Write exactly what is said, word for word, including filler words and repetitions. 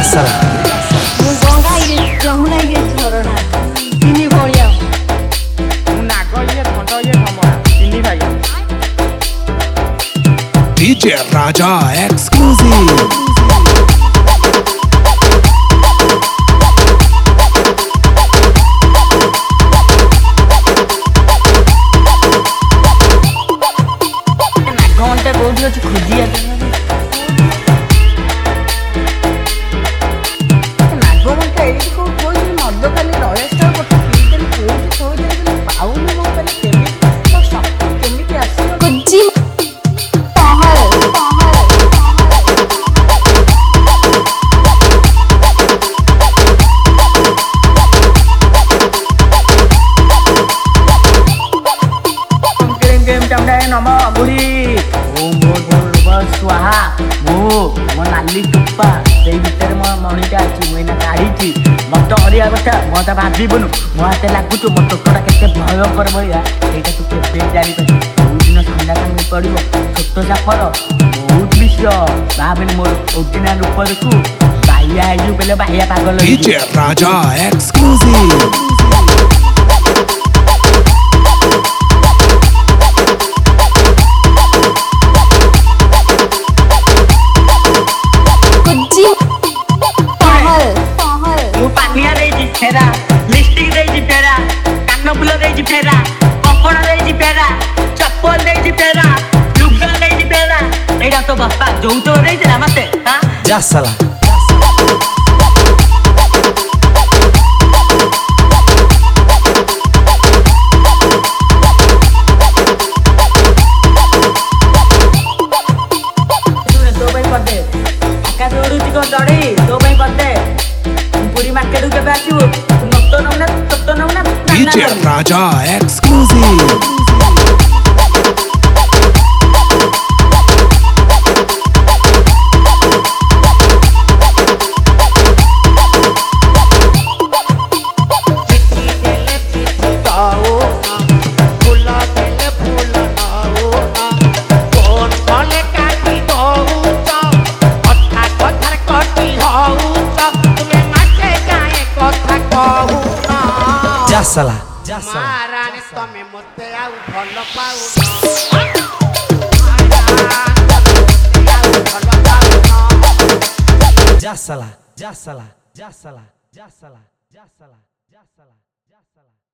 साला ମୁଁ ଗଙ୍ଗା ଇଏ ଯମୁନା ଇଏ ଝରଣା ତିନି ଭଳିଆ ମୁଁ ନାଗ ଇଏ ଧଣ୍ଡ ଇଏ ଢମଣା ତିନି ଭାଇ। डीजे राजा एक्सक्लूसिव ଘଣ୍ଟା କୋଉଠି ଅଛି ଖୋଜିଆ ନାଗମଣ୍ଟା ଏଇଠି କୋଉ କୋଉଠି ମଦ ଖାଲି ରୟଷ୍ଟର ଗୋଟେ ପିଇଦେଲି କୋଉଠି ଥୋଇଦେଲି ପାଉନି ମୋ ପାଖରେ କେମିତି ମୋ ଶକ୍ତି କେମିତି ଆସିବ ଖୋଜି ପହଲ पहल गेम चामडा नम बुढ़ी स्वाहा मो मो नाली टुप्पा से भितर मो मणिटा अच्छी मुझे काढ़ी मत हरिया कथा मत भावुन मो हाथ लगुच मो टोटोटा के भयंकर भैया यहाँ तू के जापर बहुत दिन ठंडा कामी पड़ो छोट चापर बहुत विष भावेन मोर ओरिजिनाल रूप देखू बाह्या है पहले बाह्या पागल डीजे राजा एक्सक्लूसिव फेरा लिपस्टिक देजी फेरा कान फुल देजी फेरा कपड़ा देजी फेरा चप्पल देजी फेरा लुगा देजी फेरा एटा तो बापा जोऊ तो देइला मते हां जा साला तू तो भाई कर दे आकाश उड़ुची को चढ़ी तो भाई कर दे पूरी मार्केट के आसो नत नौना तत नौना डीजे राजा एक्सक्लूसिव जा साला जा साला महारानी तमे मते आउ भल पाउ जा साला जा साला जा साला जा साला जा साला जा साला जा साला